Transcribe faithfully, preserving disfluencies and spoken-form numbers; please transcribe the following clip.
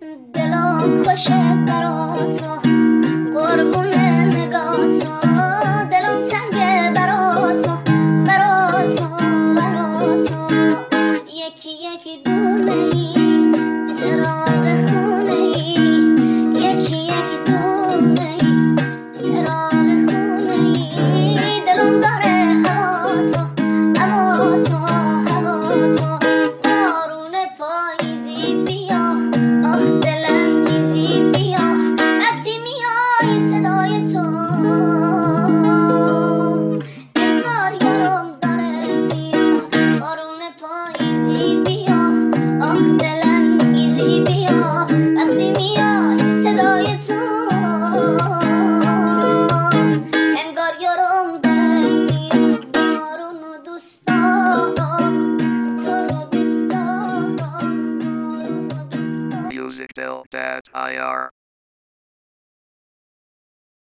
دلم خوشه برا تو قربون نگاه تو دلم تنگه برا تو برا تو برا تو یکی یکی دونه ای چراغ خونه ای یکی یکی دونه ای چراغ خونه ای دلم داره هوا تو هوا تو هوا تو بارون پاییزی بیا آخ دلم میزی بیا وقتی میای صدای تو انگار یارم داره بیا بارون پاییزی بیا آخ دلم میزی بیا وقتی میای صدای تو انگار یارم داره بیا بارون و دوست دارم تو رو دوست دارم بارون و دوست دارم music del dot I R